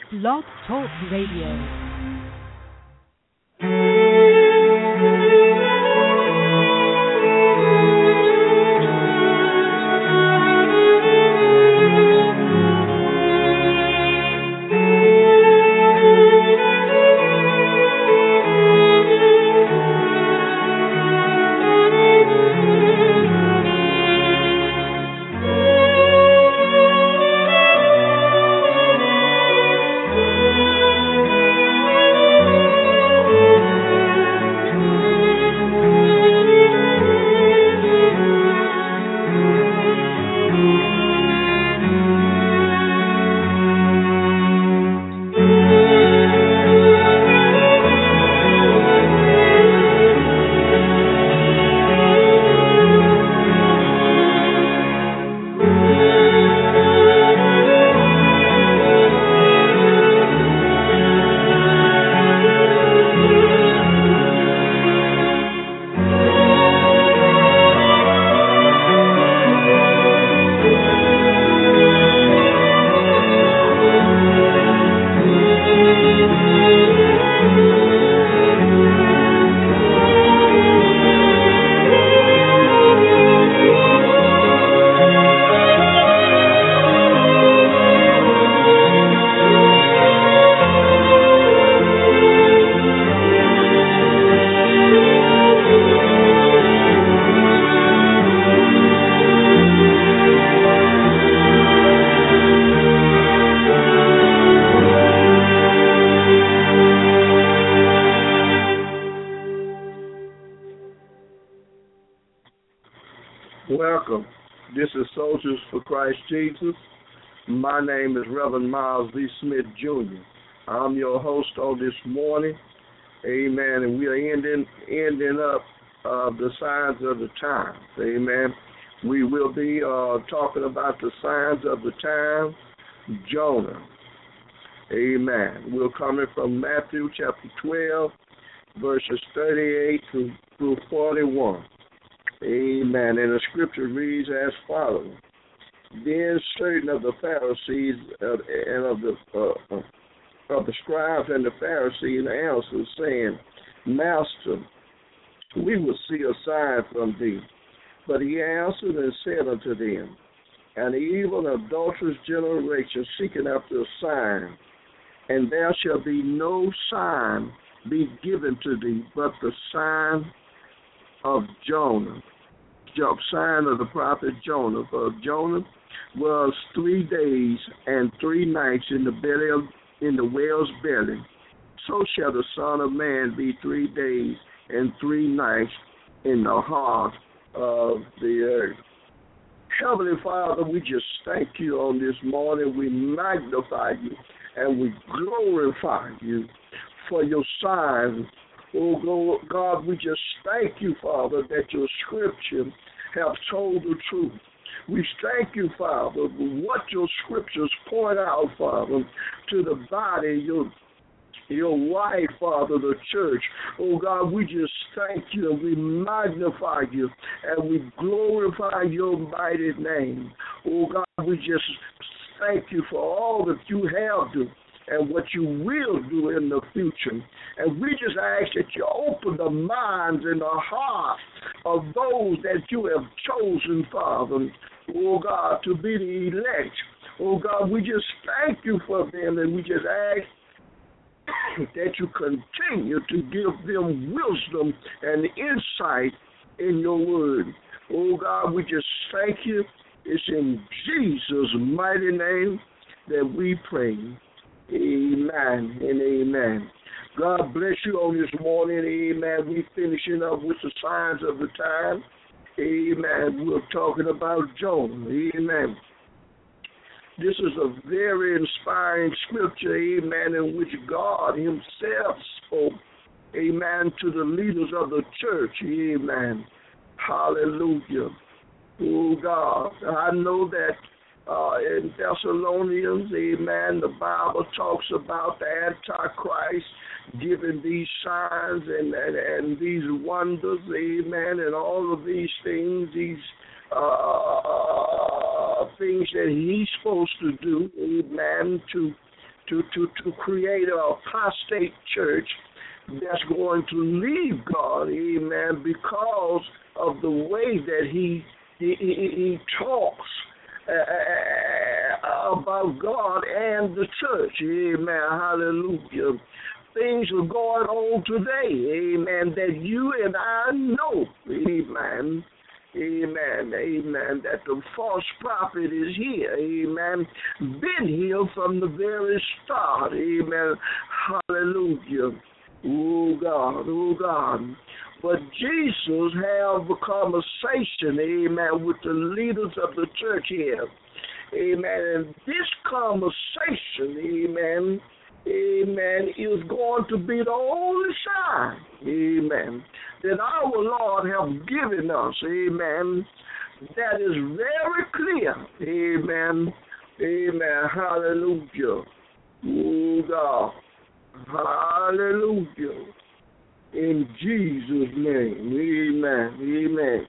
Blog Talk Radio. Welcome. This is Soldiers for Christ Jesus. My name is Reverend Miles V. Smith, Jr. I'm your host on this morning. Amen. And we are ending up the signs of the times. Amen. We will be talking about the signs of the time, Jonah. Amen. We're coming from Matthew chapter 12, verses 38 through 41. Amen. And the scripture reads as follows. Then certain of the Pharisees and of the scribes and the Pharisees answered, saying, Master, we will see a sign from thee. But he answered and said unto them, An evil and adulterous generation seeking after a sign, and there shall be no sign be given to thee but the sign of Jonah, sign of the prophet Jonah. For Jonah was 3 days and 3 nights in the whale's belly. So shall the Son of Man be 3 days and 3 nights in the heart of the earth. Heavenly Father, we just thank you on this morning. We magnify you and we glorify you for your signs. Oh, God, we just thank you, Father, that your scripture have told the truth. We thank you, Father, for what your scriptures point out, Father, to the body, your wife, Father, the church. Oh, God, we just thank you and we magnify you and we glorify your mighty name. Oh, God, we just thank you for all that you have done and what you will do in the future. And we just ask that you open the minds and the hearts of those that you have chosen, Father, oh God, to be the elect. Oh God, we just thank you for them, and we just ask that you continue to give them wisdom and insight in your word. Oh God, we just thank you. It's in Jesus' mighty name that we pray. Amen and amen. God bless you on this morning. Amen. We're finishing up with the signs of the time. Amen. We're talking about Jonah. Amen. This is a very inspiring scripture, amen, in which God himself spoke, amen, to the leaders of the church. Amen. Hallelujah. Oh, God. I know that in Thessalonians, amen, the Bible talks about the Antichrist giving these signs and these wonders, amen, and all of these things, these things that he's supposed to do, amen, to to create an apostate church that's going to leave God, amen, because of the way that he talks about God and the church, amen, hallelujah. Things are going on today, amen, that you and I know, amen, amen, amen, that the false prophet is here, amen, been here from the very start, amen, hallelujah. Oh God, oh God. But Jesus have a conversation, amen, with the leaders of the church here. Amen. And this conversation, amen, amen, is going to be the only sign, amen, that our Lord have given us, amen, that is very clear, amen, amen, hallelujah. Oh God. Hallelujah. In Jesus' name. Amen. Amen.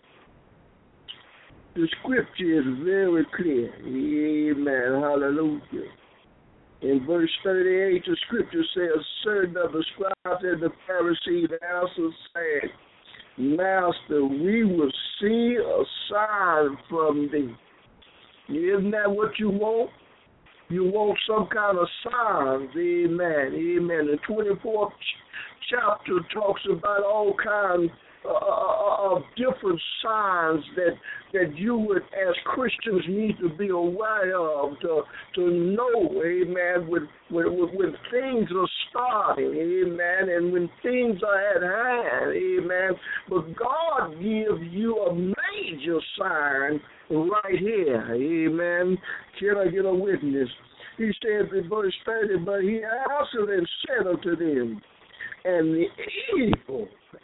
The scripture is very clear. Amen. Hallelujah. In verse 38, the scripture says, certain of the scribes and the Pharisees answered, saying, Master, we will see a sign from thee. Isn't that what you want? You want some kind of signs, amen, amen. The 24th chapter talks about all kinds of different signs that you would, as Christians, need to be aware of to know, amen, when things are starting, amen, and when things are at hand, amen. But God gives you a major sign right here, amen. Can I get a witness? He said in verse 30, but he answered and said unto them, and the evil,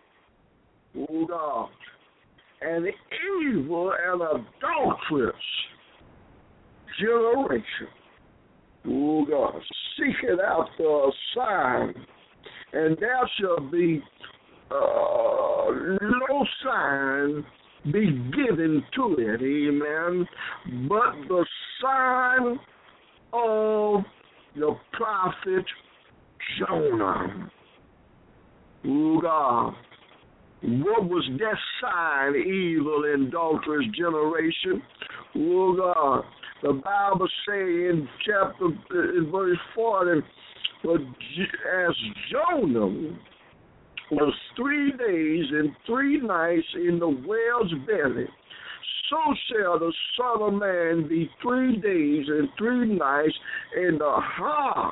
oh God, and the evil and adulterous generation, oh God, seeketh after a sign, and there shall be no sign be given to it, amen, but the sign of the prophet Jonah. Oh God, what was that sign, evil and adulterous generation? Oh God, the Bible say in verse 40, but as Jonah was 3 days and 3 nights in the whale's belly, so shall the Son of Man be 3 days and 3 nights in the heart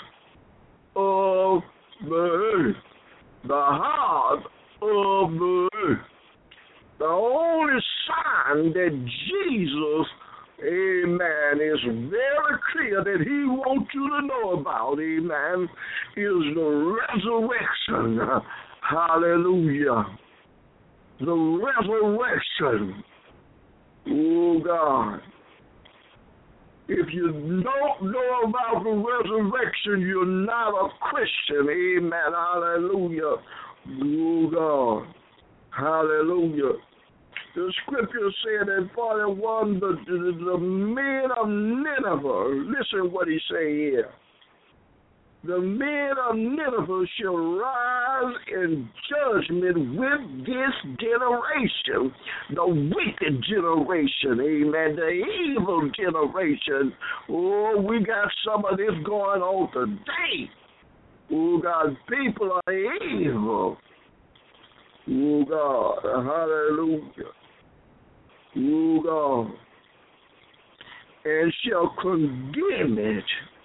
of the earth. The heart of the earth. The only sign that Jesus, amen, is very clear that he wants you to know about, amen, is the resurrection. Hallelujah. The resurrection. Oh, God. If you don't know about the resurrection, you're not a Christian. Amen. Hallelujah. Oh, God. Hallelujah. The scripture said in 41, the men of Nineveh, listen what he say here. The men of Nineveh shall rise in judgment with this generation, the wicked generation, amen, the evil generation. Oh, we got some of this going on today. Oh, God, people are evil. Oh, God, hallelujah. Oh, God, and shall condemn it.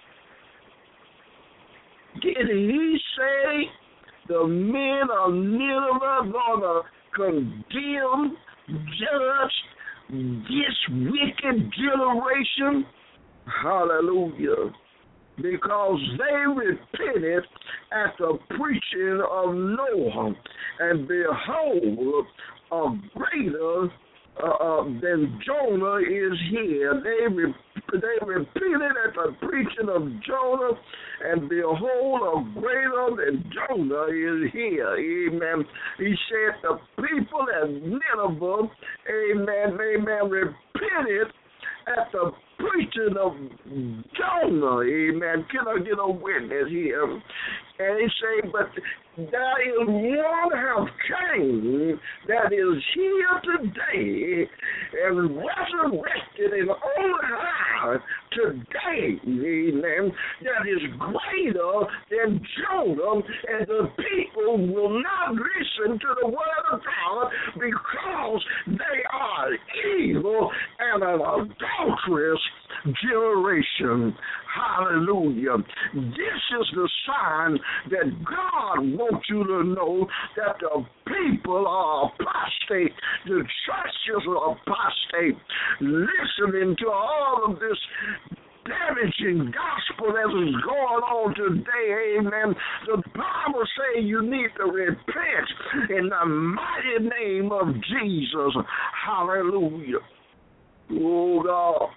Did he say the men of Nineveh gonna condemn, judge this wicked generation? Hallelujah. Because they repented at the preaching of Noah, and behold, a greater than Jonah is here. They repeated at the preaching of Jonah, and behold, a greater than Jonah is here. Amen. He said the people at Nineveh, amen, repented at the preaching of Jonah, amen. Can I get a witness here? And he say, but there is one have came that is here today and resurrected and on high today, amen, that is greater than Jonah, and the people will not listen to the word of God because they are evil and an adulterous generation. Hallelujah. This is the sign that God wants you to know that the people are apostate, the churches are apostate, listening to all of this damaging gospel that is going on today, amen. The Bible says you need to repent in the mighty name of Jesus. Hallelujah. Oh, God.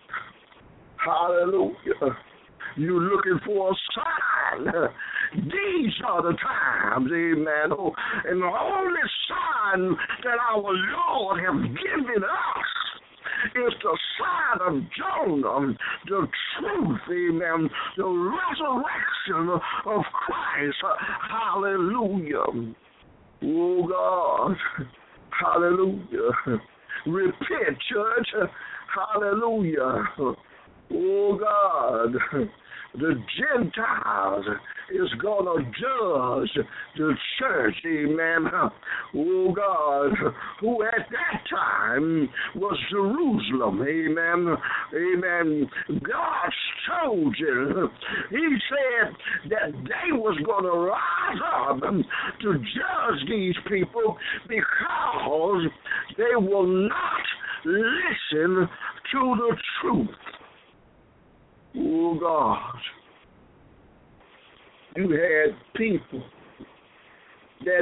Hallelujah. You're looking for a sign. These are the times, amen. Oh, and the only sign that our Lord has given us is the sign of Jonah, the truth, amen, the resurrection of Christ. Hallelujah. Oh, God. Hallelujah. Repent, church. Hallelujah. Oh, God. The Gentiles is going to judge the church, amen. Oh, God, who at that time was Jerusalem, amen. Amen. God's chosen. He said that they was going to rise up to judge these people because they will not listen to the truth. Oh, God. You had people that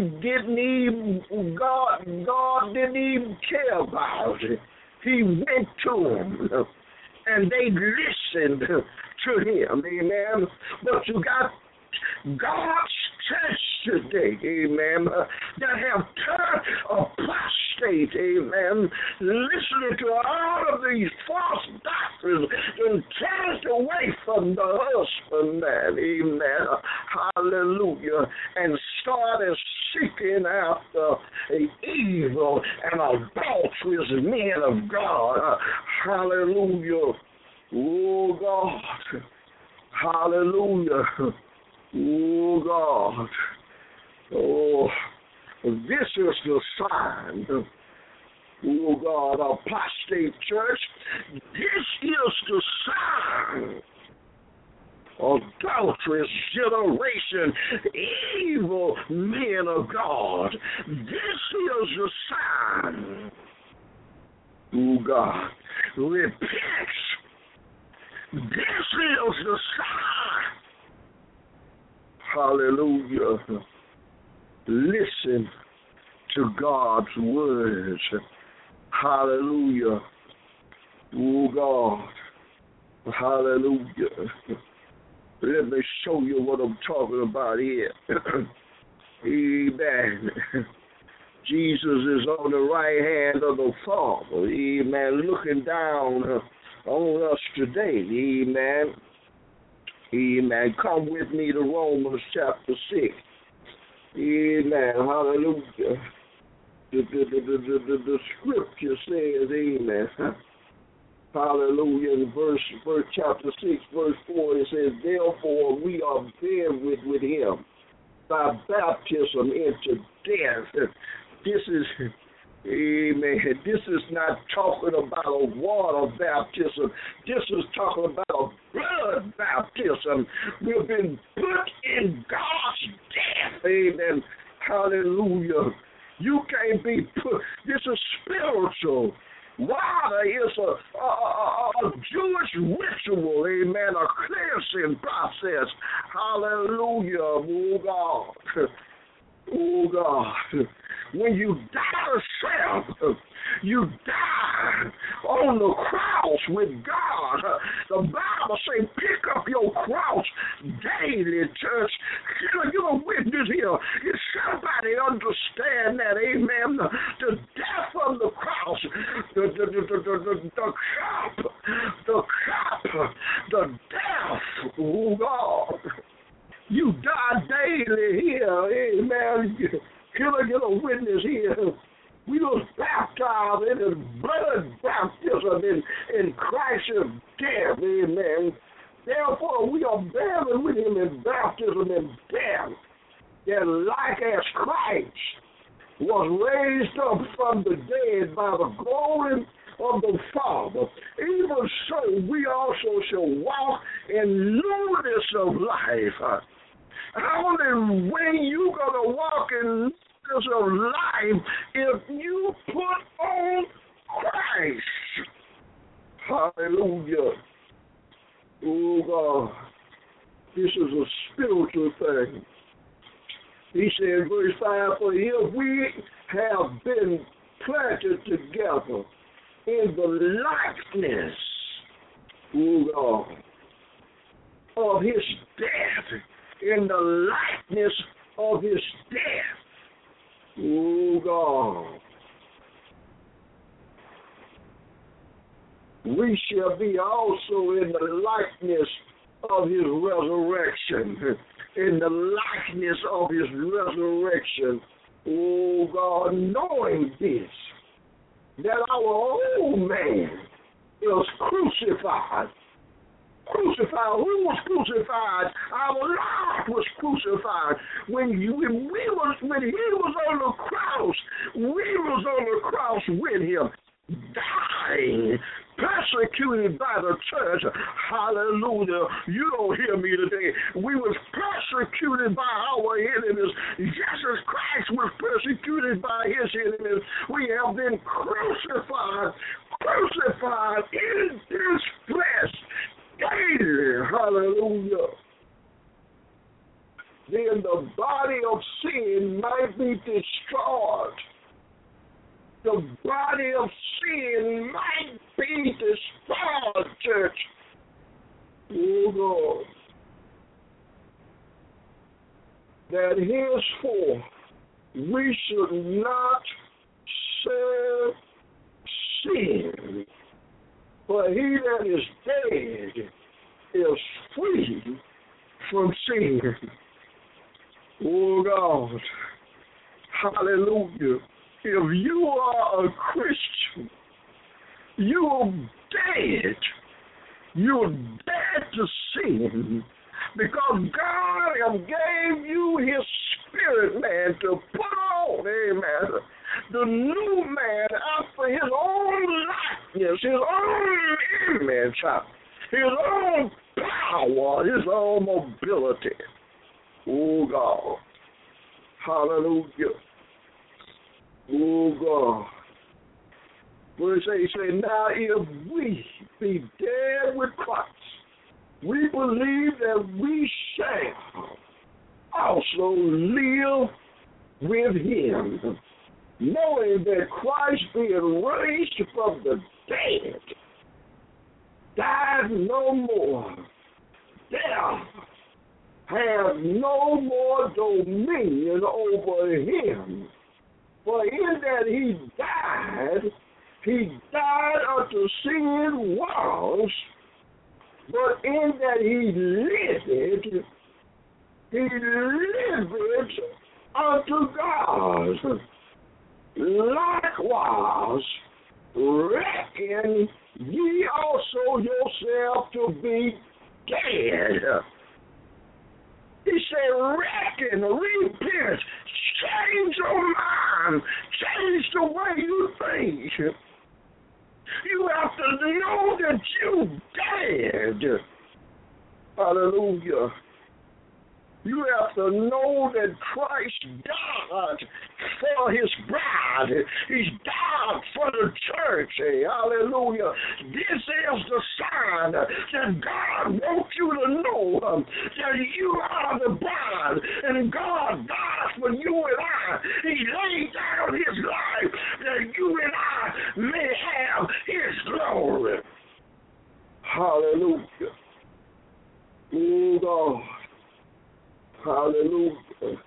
God didn't even care about it. He went to them, and they listened to him, amen. But you got God's church today, amen, that have turned apostate, amen, listening to all of these false doctrines and turned away from the husbandman, amen, hallelujah, and started seeking after evil and adulterous men of God, hallelujah, oh God, hallelujah. Oh, God. Oh, this is the sign. Oh, God, apostate church. This is the sign. Adulterous generation, evil men of God. This is the sign. Oh, God. Repent. This is the sign. Hallelujah. Listen to God's words. Hallelujah. Oh, God. Hallelujah. Let me show you what I'm talking about here. Amen. Jesus is on the right hand of the Father. Amen. Looking down on us today. Amen. Amen. Come with me to Romans chapter 6. Amen. Hallelujah. The scripture says, amen. Hallelujah. In verse chapter 6, verse 4, it says, therefore we are buried with him by baptism into death. This is, amen, this is not talking about a water baptism. This is talking about a blood baptism. We've been put in God's death. Amen. Hallelujah. You can't be put. This is spiritual. Water is a Jewish ritual, amen, a cleansing process. Hallelujah. Oh, God. Oh, God. When you die to self, you die on the cross with God. The Bible says, pick up your cross daily, church. You're a witness here. If somebody understand that, amen, the death of the cross, the cup God. You die daily here. Amen. Can I get a witness here? We was baptized in his blood baptism in Christ's death. Amen. Therefore, we are buried with him in baptism and death, that like as Christ was raised up from the dead by the glory of the Father, even so we also shall walk in newness of life. Only way you gonna walk in newness of life if you put on Christ. Hallelujah. Oh God, this is a spiritual thing. He said in verse 5, for if we have been planted together in the likeness, oh God, of his death, in the likeness of his death, oh God, we shall be also in the likeness of his resurrection. In the likeness of his resurrection. Oh God, knowing this, that our old man is crucified. Crucified. Who was crucified? Our Lord was crucified. When he was on the cross, we was on the cross with him, dying, persecuted by the church. Hallelujah. You don't hear me today. We was persecuted by our enemies, just as Christ was persecuted by his enemies. We have been crucified in this flesh daily. Hallelujah. Then the body of sin might be destroyed. The body of sin might be destroyed, church. Oh, Lord. That henceforth we should not serve sin, for he that is dead is free from sin. Oh, God. Hallelujah. If you are a Christian, you're dead. You're dead to sin because God gave you his spirit, man, to put on, amen, the new man after his own likeness, his own image, his own power, his own mobility. Oh, God. Hallelujah. Oh, God. Verse 8 say, now if we be dead with Christ, we believe that we shall also live with him, knowing that Christ being raised from the dead, died no more. Death have no more dominion over him. For in that he died unto sin was, but in that he lived unto God. Likewise, reckon ye also yourself to be dead. He said, reckon, repent, change your mind, change the way you think. You have to know that you're dead. Hallelujah. You have to know that Christ died for his bride. He's died for the church. Hallelujah. This is the sign that God wants you to know that you are the bride and God died for you and I. He laid down his life that you and I may have his glory. Hallelujah. Oh, God. Hallelujah.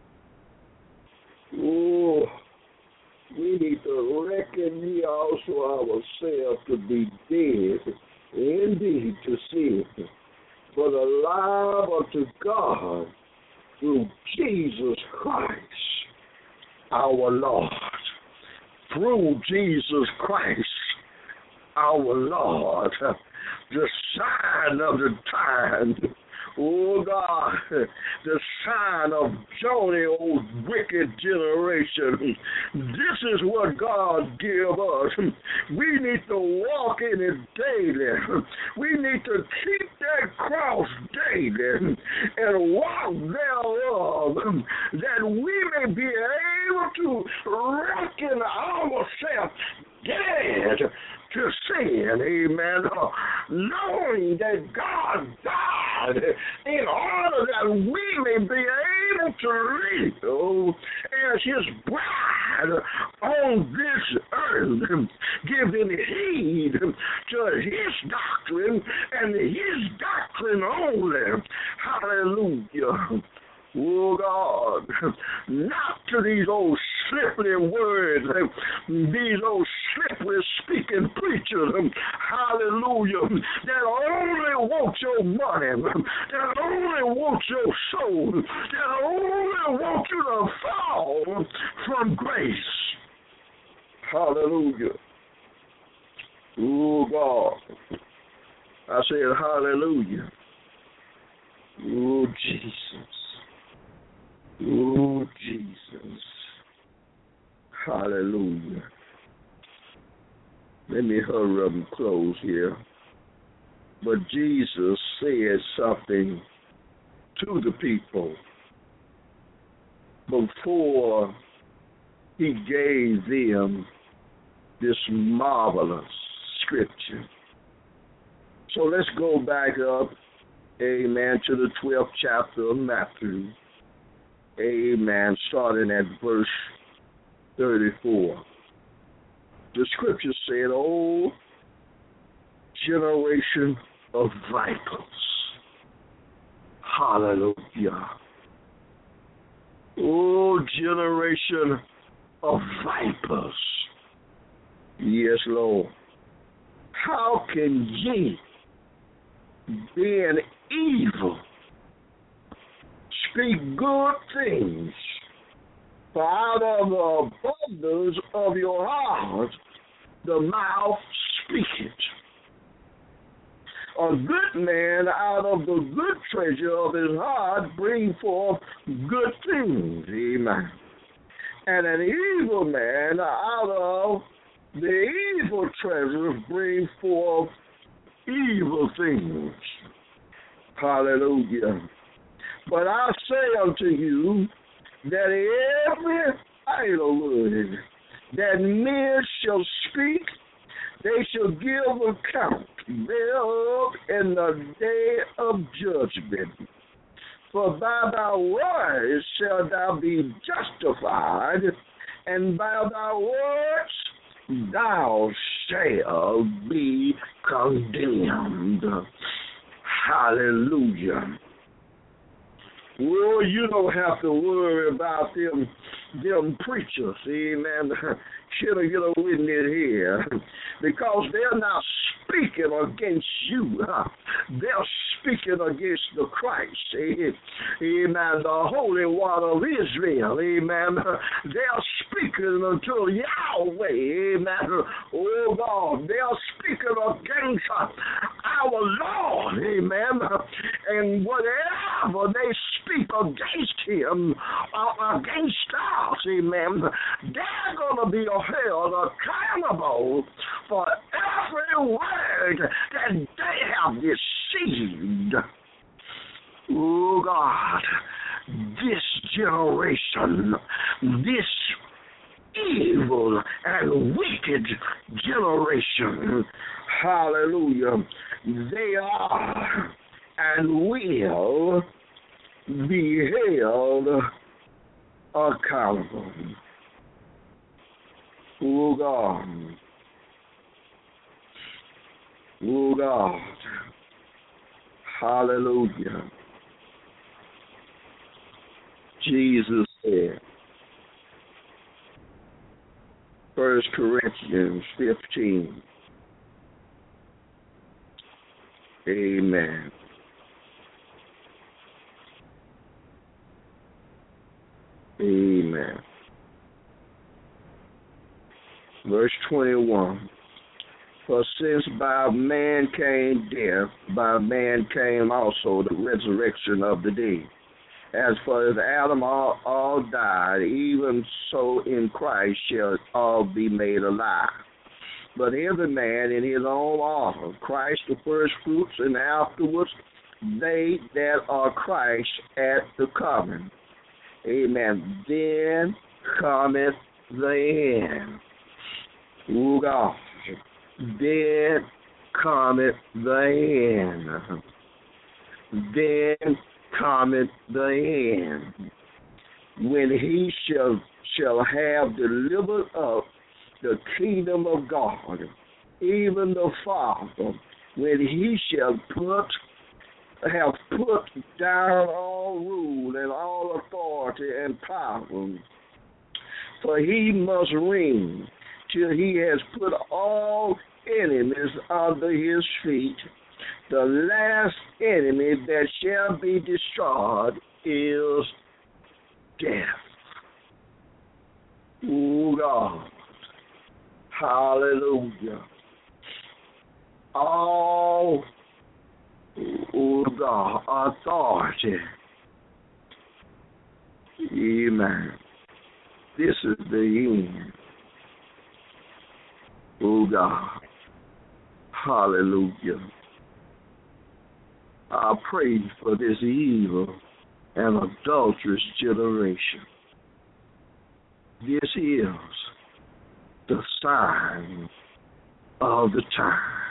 Oh, we need to reckon ye also ourselves to be dead, indeed to sin, but alive unto God through Jesus Christ, our Lord. Through Jesus Christ, our Lord, the sign of the time. Oh God, the sign of Jonah, old wicked generation. This is what God gave us. We need to walk in it daily. We need to keep that cross daily and walk thereof, that we may be able to reckon ourselves dead to sin, amen, knowing that God died in order that we may be able to live as his bride on this earth, giving heed to his doctrine and his doctrine only. Hallelujah. Oh God, not to these old slippery words, these old slippery speaking preachers, hallelujah, that only want your money, that only want your soul, that only want you to fall from grace. Hallelujah. Oh God, I said hallelujah. Oh Jesus. Oh, Jesus. Hallelujah. Let me hurry up and close here. But Jesus said something to the people before he gave them this marvelous scripture. So let's go back up, amen, to the 12th chapter of Matthew. Amen. Starting at verse 34. The scripture said, "O generation of vipers." Hallelujah. O generation of vipers. Yes, Lord. How can ye, being evil, speak good things? For out of the abundance of your heart, the mouth speaketh. A good man out of the good treasure of his heart bring forth good things. Amen. And an evil man out of the evil treasures bring forth evil things. Hallelujah. But I say unto you that every idle word that men shall speak, they shall give account thereof in the day of judgment. For by thy words shalt thou be justified, and by thy words thou shalt be condemned. Hallelujah. Well, you don't have to worry about them preachers, amen. Should I get a witness here? Because they're not speaking against you. They're speaking against the Christ, amen, the Holy One of Israel, amen. They're speaking unto Yahweh, amen. Oh God, they're speaking against our Lord, amen. And whatever they speak against him, against us, amen, they're going to be held accountable for every word that they have received. Oh God, this generation, this evil and wicked generation, hallelujah, they are and will be held accountable. Oh God. Oh God. Hallelujah. Jesus said, 1 Corinthians 15. Amen. Amen. Verse 21. For since by man came death, by man came also the resurrection of the dead. As for as Adam all died, even so in Christ shall all be made alive. But every man in his own order, Christ the first fruits, and afterwards they that are Christ at the coming. Amen. Then cometh the end. O God. Then cometh the end. Then cometh the end, when he shall have delivered up the kingdom of God, even the Father, when he shall have put down all rule and all authority and power. For he must reign till he has put all enemies under his feet. The last enemy that shall be destroyed is death. Oh God. Hallelujah. All, oh God, authority. Amen. This is the end. Oh God. Hallelujah. I pray for this evil and adulterous generation. This is the sign of the time.